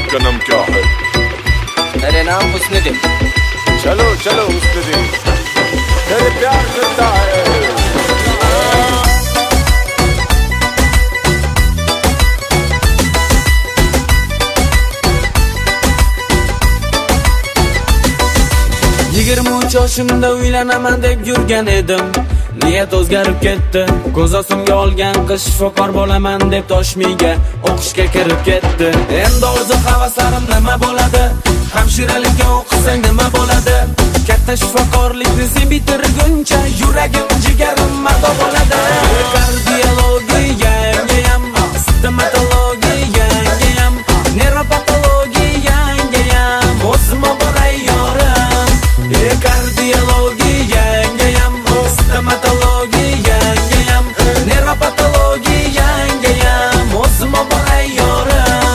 का नाम क्या है? मेरे नाम हुस्नुद्दीन। चलो चलो हुस्नुद्दीन, तेरे प्यार करता है। Yigirma uch yoshimda uylanaman deb yurgan edim. Niyat o'zgarib ketdi. Ko'z ostimga olgan qiz shifokor bo'laman deb Toshmiga o'qishga kirib ketdi. Endi orzu havaslarim nima bo'ladi? Hamshiralikka o'qisang nima bo'ladi? Katta shifokorlikni sen bitirguncha yuragim jigarim mardo bo'ladi. Kardiologiya yangayam, stomatologiya yangayam, neuropatologiya yangayam, o'zim bo'lay yorim. Kardiologiya yangayam, stomatologiya yangayam, neuropatologiya yangayam, o'zim bo'lay yorim.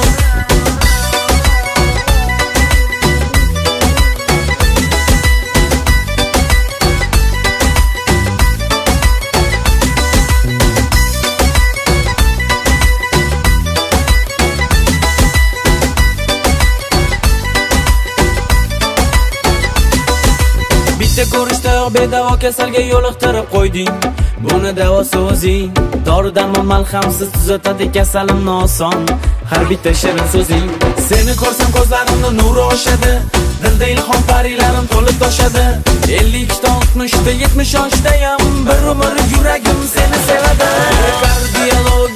Bitta ko'rishdayoq bedavo kasalga yo'liqtirib qo'yding. Buni davosi o'zing. Dori-darmon malhamsiz tuzatadi kasalimni oson. Har bitta shirin so'zing. Seni ko'rsam ko'zlarimda nuri oshadi. Dilda ilhom parilarim to'lib toshadi. 52 ta 60 ta 70 yoshdayam bir umr yuragim seni sevadi. Kardiolog